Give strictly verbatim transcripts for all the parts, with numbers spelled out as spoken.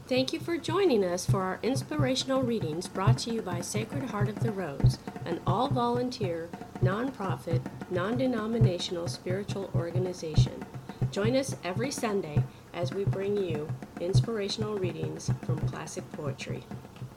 Thank you for joining us for our inspirational readings brought to you by Sacred Heart of the Rose, an all-volunteer, non-profit, non-denominational spiritual organization. Join us every Sunday as we bring you inspirational readings from classic poetry.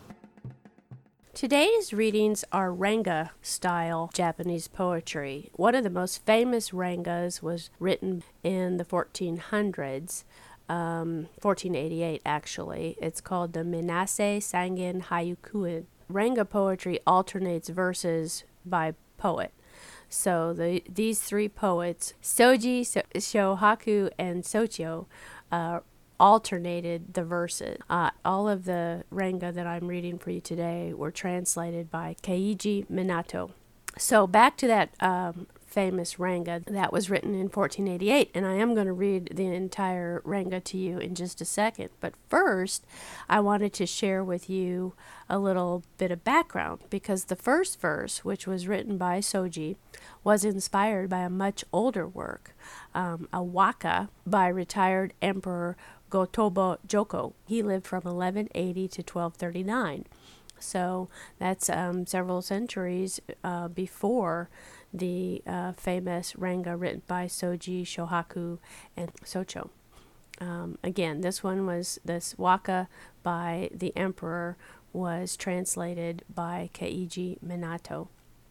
Today's readings are Ranga-style Japanese poetry. One of the most famous Rangas was written in the fourteen hundreds. Um, fourteen eighty-eight actually. It's called the Minase Sangen Hayukuin. Ranga poetry alternates verses by poet. So the these three poets, Soji, so- Shohaku, and Socho, uh, alternated the verses. Uh, all of the Ranga that I'm reading for you today were translated by Keiji Minato. So back to that um, famous Ranga that was written in fourteen eighty-eight, and I am going to read the entire Ranga to you in just a second. But first, I wanted to share with you a little bit of background, because the first verse, which was written by Soji, was inspired by a much older work, um, a waka by retired Emperor Gotoba Joko. He lived from eleven eighty to twelve thirty-nine. So that's um, several centuries uh, before the uh, famous Ranga written by Soji, Shohaku, and Socho. Um, again, this one was, this waka by the emperor was translated by Keiji Minato.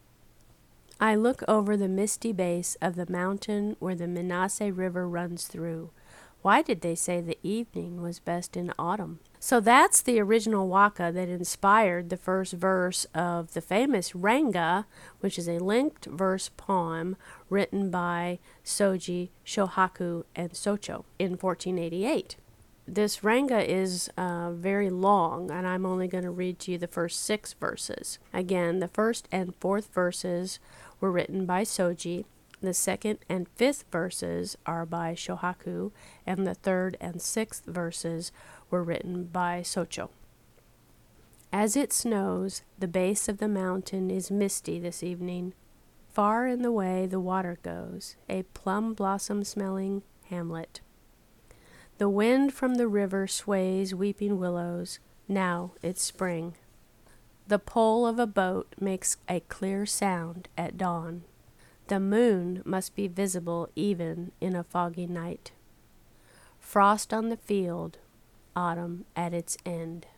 I look over the misty base of the mountain where the Minase River runs through. Why did they say the evening was best in autumn? So that's the original waka that inspired the first verse of the famous Ranga, which is a linked verse poem written by Soji, Shohaku, and Socho in fourteen eighty-eight. This Ranga is uh, very long, and I'm only going to read to you the first six verses. Again, the first and fourth verses were written by Soji. The second and fifth verses are by Shohaku, and the third and sixth verses were written by Socho. As it snows, the base of the mountain is misty this evening. Far in the way the water goes, a plum blossom smelling hamlet. The wind from the river sways weeping willows. Now it's spring. The pole of a boat makes a clear sound at dawn. The moon must be visible even in a foggy night. Frost on the field, autumn at its end.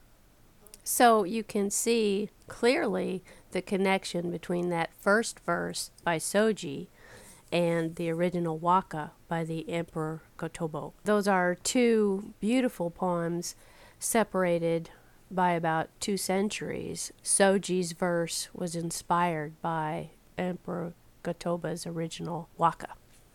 So you can see clearly the connection between that first verse by Soji and the original waka by the Emperor Gotobo. Those are two beautiful poems separated by about two centuries. Soji's verse was inspired by Emperor Gotoba's original waka.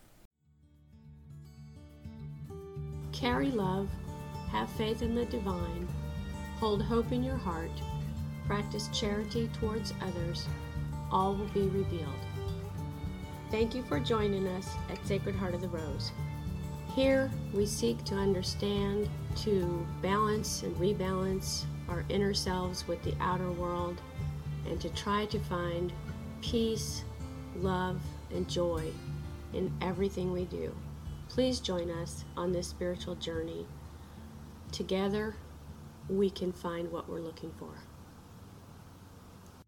Carry love, have faith in the divine, hold hope in your heart, practice charity towards others, all will be revealed. Thank you for joining us at Sacred Heart of the Rose. Here we seek to understand, to balance and rebalance our inner selves with the outer world, and to try to find peace, love, and joy in everything we do. Please join us on this spiritual journey. Together, we can find what we're looking for.